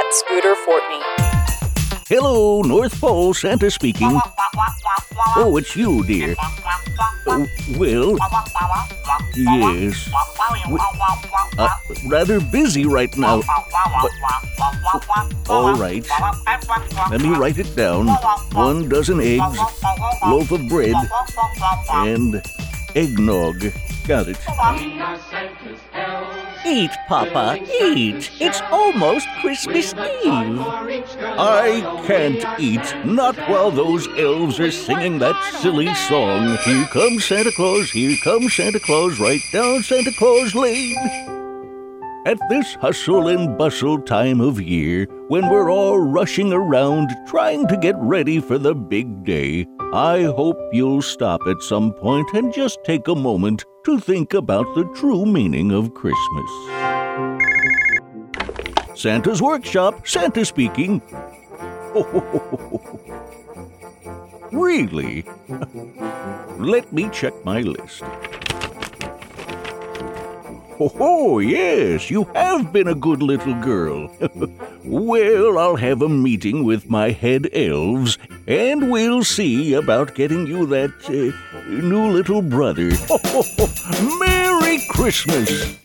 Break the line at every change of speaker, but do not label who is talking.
at Scooter Fortney.
Hello, North Pole, Santa speaking. Oh, it's you, dear. Well, yes. Rather busy right now. All right. Let me write it down. 1 dozen eggs, loaf of bread, and eggnog. Got it. Eat, Papa, eat. It's almost Christmas Eve. I can't eat, not while those elves are singing that silly song. Here comes Santa Claus, here comes Santa Claus, right down Santa Claus Lane. At this hustle and bustle time of year, when we're all rushing around trying to get ready for the big day, I hope you'll stop at some point and just take a moment to think about the true meaning of Christmas. Santa's Workshop, Santa speaking. Really? Let me check my list. Oh, yes, you have been a good little girl. Well, I'll have a meeting with my head elves, and we'll see about getting you that new little brother. Merry Christmas!